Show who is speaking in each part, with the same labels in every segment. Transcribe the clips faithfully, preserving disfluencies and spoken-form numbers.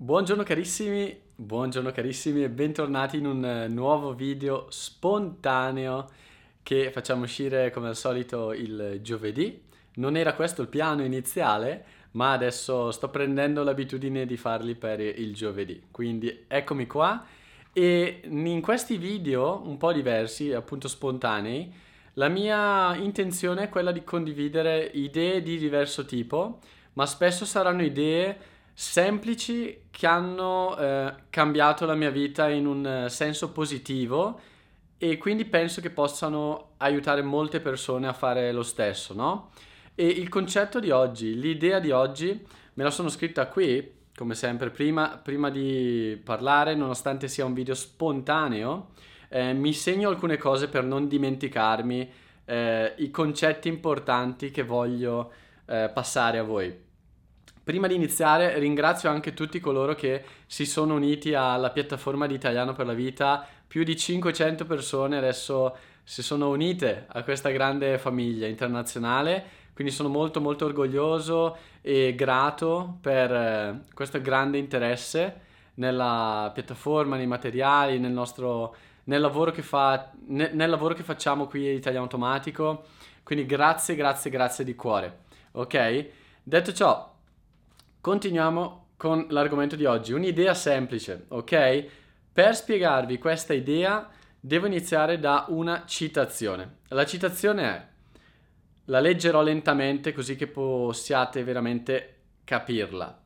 Speaker 1: Buongiorno carissimi, buongiorno carissimi e bentornati in un eh, nuovo video spontaneo che facciamo uscire come al solito il giovedì. Non era questo il piano iniziale, ma adesso sto prendendo l'abitudine di farli per il giovedì. Quindi eccomi qua e in questi video un po' diversi, appunto spontanei, la mia intenzione è quella di condividere idee di diverso tipo, ma spesso saranno idee semplici che hanno eh, cambiato la mia vita in un eh, senso positivo e quindi penso che possano aiutare molte persone a fare lo stesso, no? E il concetto di oggi, l'idea di oggi, me la sono scritta qui, come sempre, prima, prima di parlare, nonostante sia un video spontaneo, eh, mi segno alcune cose per non dimenticarmi eh, i concetti importanti che voglio eh, passare a voi. Prima di iniziare ringrazio anche tutti coloro che si sono uniti alla piattaforma di Italiano per la Vita, più di cinquecento persone adesso si sono unite a questa grande famiglia internazionale, quindi sono molto molto orgoglioso e grato per eh, questo grande interesse nella piattaforma, nei materiali, nel nostro nel lavoro che fa, ne- nel lavoro che facciamo qui a Italiano Automatico, quindi grazie grazie grazie di cuore, ok? Detto ciò, continuiamo con l'argomento di oggi, un'idea semplice, ok? Per spiegarvi questa idea devo iniziare da una citazione. La citazione è, la leggerò lentamente così che possiate veramente capirla.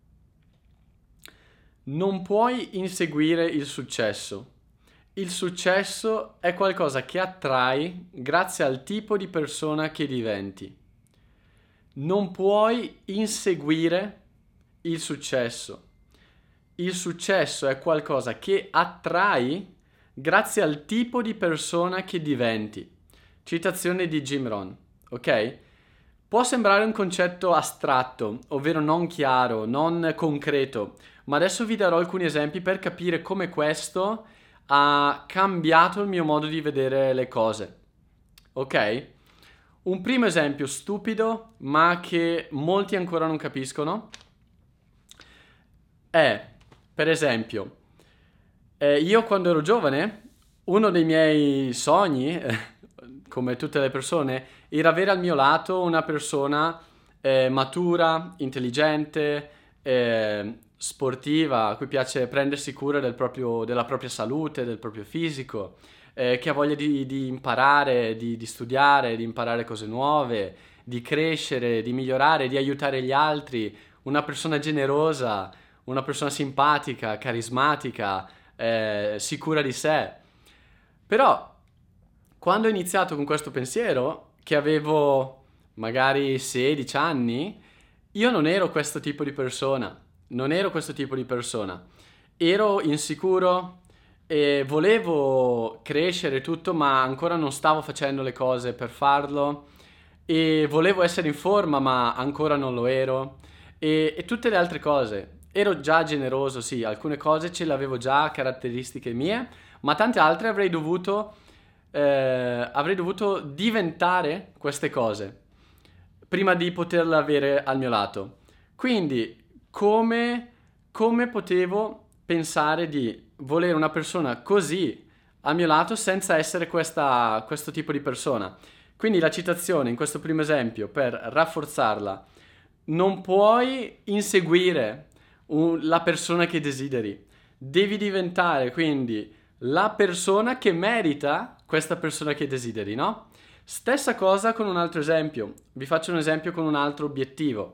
Speaker 1: Non puoi inseguire il successo. Il successo è qualcosa che attrai grazie al tipo di persona che diventi. Non puoi inseguire il successo. Il successo è qualcosa che attrai grazie al tipo di persona che diventi. Citazione di Jim Rohn, ok? Può sembrare un concetto astratto, ovvero non chiaro, non concreto, ma adesso vi darò alcuni esempi per capire come questo ha cambiato il mio modo di vedere le cose. Ok? Un primo esempio stupido, ma che molti ancora non capiscono, è, per esempio, eh, io quando ero giovane, uno dei miei sogni, eh, come tutte le persone, era avere al mio lato una persona eh, matura, intelligente, eh, sportiva, a cui piace prendersi cura del proprio- della propria salute, del proprio fisico, eh, che ha voglia di, di imparare, di, di studiare, di imparare cose nuove, di crescere, di migliorare, di aiutare gli altri, una persona generosa, una persona simpatica, carismatica, eh, sicura di sé. Però, quando ho iniziato con questo pensiero, che avevo magari sedici anni, io non ero questo tipo di persona. Non ero questo tipo di persona. Ero insicuro e volevo crescere tutto, ma ancora non stavo facendo le cose per farlo. E volevo essere in forma, ma ancora non lo ero. E, e tutte le altre cose. Ero già generoso, sì, alcune cose ce le avevo già, caratteristiche mie, ma tante altre avrei dovuto, eh, avrei dovuto diventare queste cose prima di poterle avere al mio lato. Quindi, come, come potevo pensare di volere una persona così al mio lato senza essere questa, questo tipo di persona? Quindi la citazione in questo primo esempio, per rafforzarla, non puoi inseguire un- la persona che desideri. Devi diventare quindi la persona che merita questa persona che desideri, no? Stessa cosa con un altro esempio. Vi faccio un esempio con un altro obiettivo.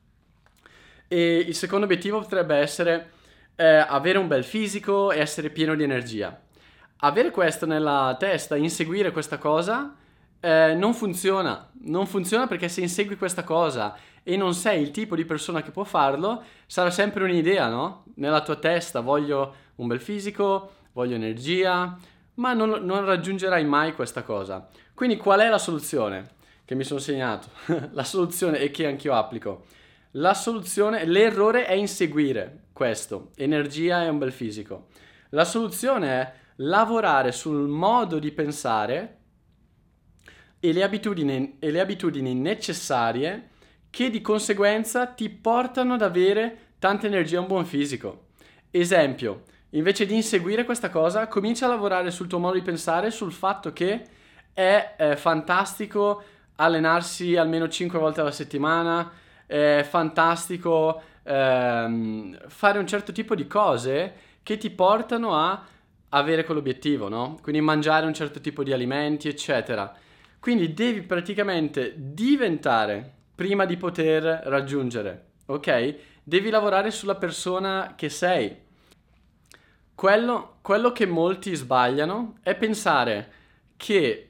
Speaker 1: E il secondo obiettivo potrebbe essere eh, avere un bel fisico e essere pieno di energia. Avere questo nella testa, inseguire questa cosa, eh, non funziona. Non funziona perché se insegui questa cosa e non sei il tipo di persona che può farlo, sarà sempre un'idea, no? Nella tua testa voglio un bel fisico, voglio energia, ma non, non raggiungerai mai questa cosa. Quindi qual è la soluzione che mi sono segnato? La soluzione e che anch'io applico. La soluzione, l'errore è inseguire questo, energia e un bel fisico. La soluzione è lavorare sul modo di pensare e le abitudini, e le abitudini necessarie che di conseguenza ti portano ad avere tanta energia e un buon fisico. Esempio, invece di inseguire questa cosa, comincia a lavorare sul tuo modo di pensare, sul fatto che è eh, fantastico allenarsi almeno cinque volte alla settimana, è fantastico ehm, fare un certo tipo di cose che ti portano a avere quell'obiettivo, no? Quindi mangiare un certo tipo di alimenti, eccetera. Quindi devi praticamente diventare prima di poter raggiungere, ok? Devi lavorare sulla persona che sei. Quello, quello che molti sbagliano è pensare che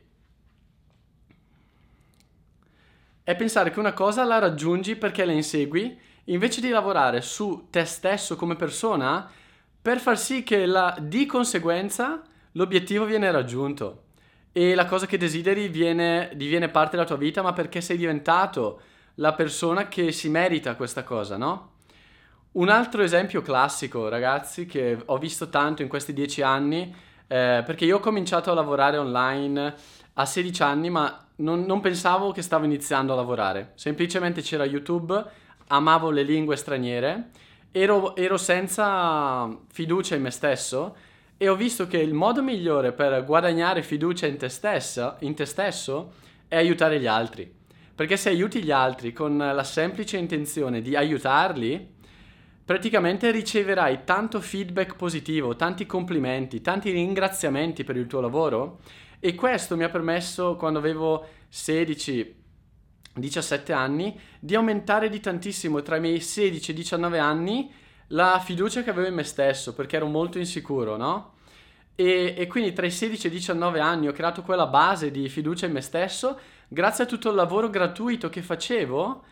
Speaker 1: è pensare che una cosa la raggiungi perché la insegui, invece di lavorare su te stesso come persona per far sì che la, di conseguenza l'obiettivo viene raggiunto e la cosa che desideri viene, diviene parte della tua vita, ma perché sei diventato la persona che si merita questa cosa, no? Un altro esempio classico, ragazzi, che ho visto tanto in questi dieci anni, eh, perché io ho cominciato a lavorare online a sedici anni, ma non, non pensavo che stavo iniziando a lavorare. Semplicemente c'era YouTube, amavo le lingue straniere, ero, ero senza fiducia in me stesso e ho visto che il modo migliore per guadagnare fiducia in te stessa, in te stesso, è aiutare gli altri. Perché se aiuti gli altri con la semplice intenzione di aiutarli, praticamente riceverai tanto feedback positivo, tanti complimenti, tanti ringraziamenti per il tuo lavoro e questo mi ha permesso, quando avevo sedici diciassette anni, di aumentare di tantissimo tra i miei sedici e diciannove anni la fiducia che avevo in me stesso, perché ero molto insicuro, no? E, e quindi tra i sedici e i diciannove anni ho creato quella base di fiducia in me stesso grazie a tutto il lavoro gratuito che facevo,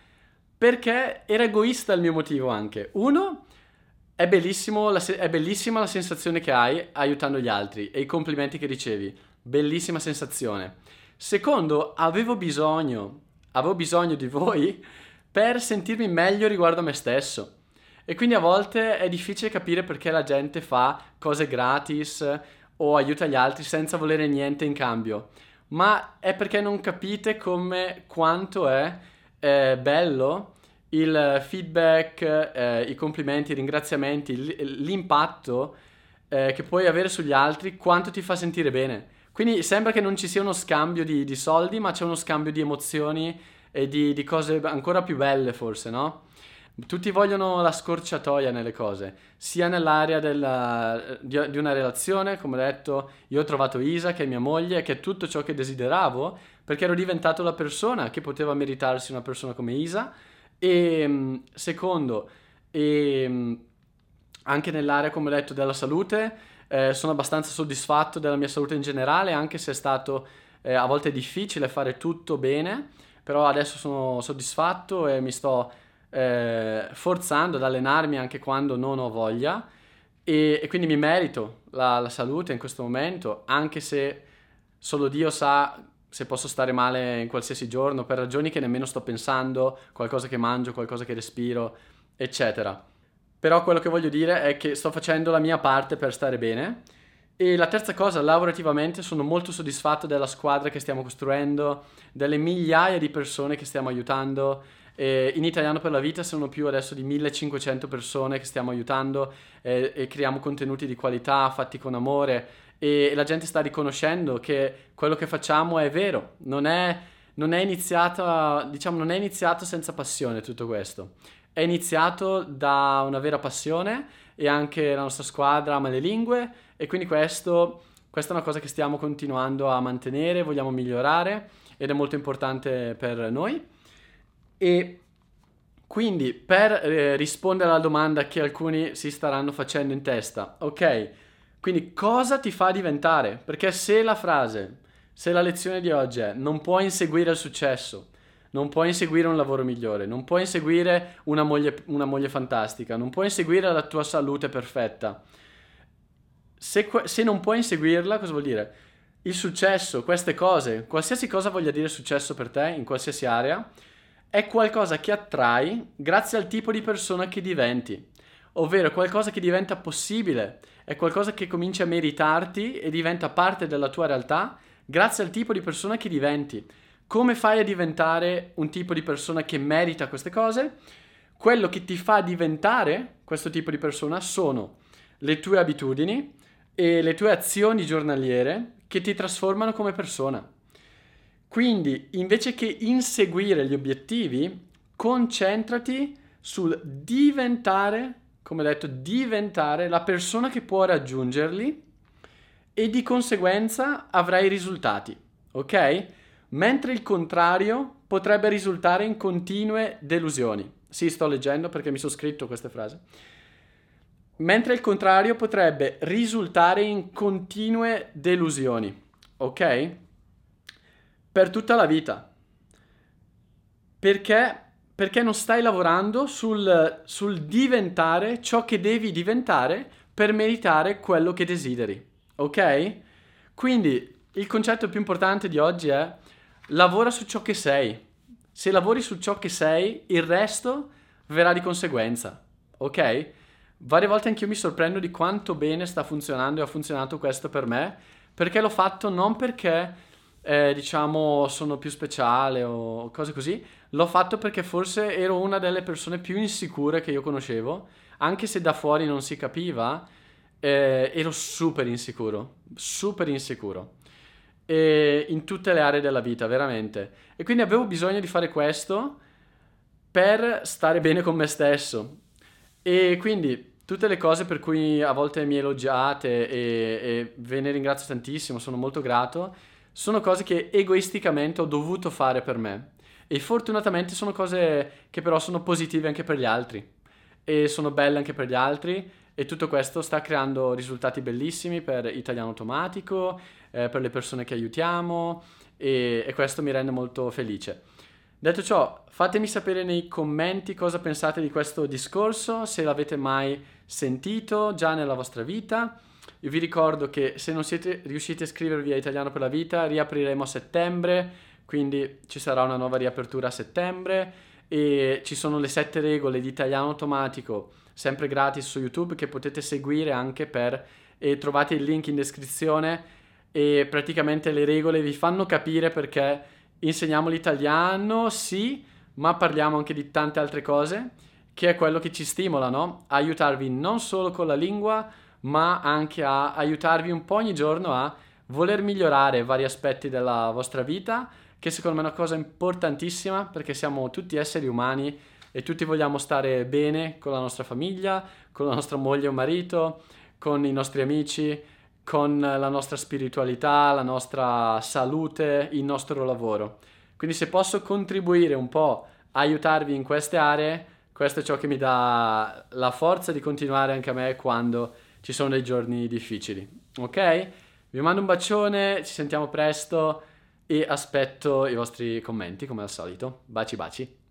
Speaker 1: perché era egoista il mio motivo anche. Uno, è bellissimo la se- è bellissima la sensazione che hai aiutando gli altri e i complimenti che ricevi. Bellissima sensazione. Secondo, avevo bisogno, avevo bisogno di voi per sentirmi meglio riguardo a me stesso. E quindi a volte è difficile capire perché la gente fa cose gratis o aiuta gli altri senza volere niente in cambio. Ma è perché non capite come quanto è eh, bello il feedback, eh, i complimenti, i ringraziamenti, l- l'impatto eh, che puoi avere sugli altri, quanto ti fa sentire bene. Quindi sembra che non ci sia uno scambio di, di soldi, ma c'è uno scambio di emozioni e di, di cose ancora più belle, forse, no? Tutti vogliono la scorciatoia nelle cose, sia nell'area della- di, di una relazione, come ho detto, io ho trovato Isa, che è mia moglie, che è tutto ciò che desideravo, perché ero diventato la persona che poteva meritarsi una persona come Isa. E mh, secondo, e, mh, anche nell'area, come ho detto, della salute, eh, sono abbastanza soddisfatto della mia salute in generale, anche se è stato eh, a volte difficile fare tutto bene, però adesso sono soddisfatto e mi sto eh, forzando ad allenarmi anche quando non ho voglia e, e quindi mi merito la, la salute in questo momento, anche se solo Dio sa se posso stare male in qualsiasi giorno per ragioni che nemmeno sto pensando, qualcosa che mangio, qualcosa che respiro, eccetera. Però quello che voglio dire è che sto facendo la mia parte per stare bene. E la terza cosa, lavorativamente sono molto soddisfatto della squadra che stiamo costruendo, delle migliaia di persone che stiamo aiutando. E in Italiano per la Vita sono più adesso di millecinquecento persone che stiamo aiutando eh, e creiamo contenuti di qualità fatti con amore e la gente sta riconoscendo che quello che facciamo è vero, non è, non è iniziato, diciamo, non è iniziato senza passione tutto questo. È iniziato da una vera passione e anche la nostra squadra ama le lingue e quindi questo, questa è una cosa che stiamo continuando a mantenere, vogliamo migliorare ed è molto importante per noi. E quindi per eh, rispondere alla domanda che alcuni si staranno facendo in testa, ok, quindi cosa ti fa diventare? Perché se la frase, se la lezione di oggi è non puoi inseguire il successo, non puoi inseguire un lavoro migliore, non puoi inseguire una moglie, una moglie fantastica, non puoi inseguire la tua salute perfetta, se, que- se non puoi inseguirla, cosa vuol dire? Il successo, queste cose, qualsiasi cosa voglia dire successo per te, in qualsiasi area, è qualcosa che attrai grazie al tipo di persona che diventi, ovvero qualcosa che diventa possibile, è qualcosa che comincia a meritarti e diventa parte della tua realtà grazie al tipo di persona che diventi. Come fai a diventare un tipo di persona che merita queste cose? Quello che ti fa diventare questo tipo di persona sono le tue abitudini e le tue azioni giornaliere che ti trasformano come persona. Quindi, invece che inseguire gli obiettivi, concentrati sul diventare, come detto, diventare la persona che può raggiungerli e di conseguenza avrai risultati, ok? Mentre il contrario potrebbe risultare in continue delusioni. Sì, sto leggendo perché mi sono scritto queste frasi. Mentre il contrario potrebbe risultare in continue delusioni, ok? Per tutta la vita. Perché? Perché non stai lavorando sul, sul diventare ciò che devi diventare per meritare quello che desideri, ok? Quindi il concetto più importante di oggi è lavora su ciò che sei. Se lavori su ciò che sei, il resto verrà di conseguenza, ok? Varie volte anch'io mi sorprendo di quanto bene sta funzionando e ha funzionato questo per me, perché l'ho fatto non perché, eh, diciamo, sono più speciale o cose così, l'ho fatto perché forse ero una delle persone più insicure che io conoscevo, anche se da fuori non si capiva, eh, ero super insicuro, super insicuro. E in tutte le aree della vita, veramente. E quindi avevo bisogno di fare questo per stare bene con me stesso. E quindi tutte le cose per cui a volte mi elogiate e, e ve ne ringrazio tantissimo, sono molto grato, sono cose che egoisticamente ho dovuto fare per me. E fortunatamente sono cose che però sono positive anche per gli altri. E sono belle anche per gli altri. E tutto questo sta creando risultati bellissimi per Italiano Automatico, eh, per le persone che aiutiamo e, e questo mi rende molto felice. Detto ciò, fatemi sapere nei commenti cosa pensate di questo discorso, se l'avete mai sentito già nella vostra vita. Io vi ricordo che se non siete riusciti a iscrivervi a Italiano per la Vita, riapriremo a settembre, quindi ci sarà una nuova riapertura a settembre e ci sono le sette regole di Italiano Automatico, sempre gratis su YouTube, che potete seguire anche per... e trovate il link in descrizione e praticamente le regole vi fanno capire perché insegniamo l'italiano, sì, ma parliamo anche di tante altre cose, che è quello che ci stimola, no? A aiutarvi non solo con la lingua, ma anche a aiutarvi un po' ogni giorno a voler migliorare vari aspetti della vostra vita, che secondo me è una cosa importantissima perché siamo tutti esseri umani e tutti vogliamo stare bene con la nostra famiglia, con la nostra moglie o marito, con i nostri amici, con la nostra spiritualità, la nostra salute, il nostro lavoro. Quindi se posso contribuire un po' a aiutarvi in queste aree, questo è ciò che mi dà la forza di continuare anche a me quando ci sono dei giorni difficili. Ok? Vi mando un bacione, ci sentiamo presto e aspetto i vostri commenti come al solito. Baci baci.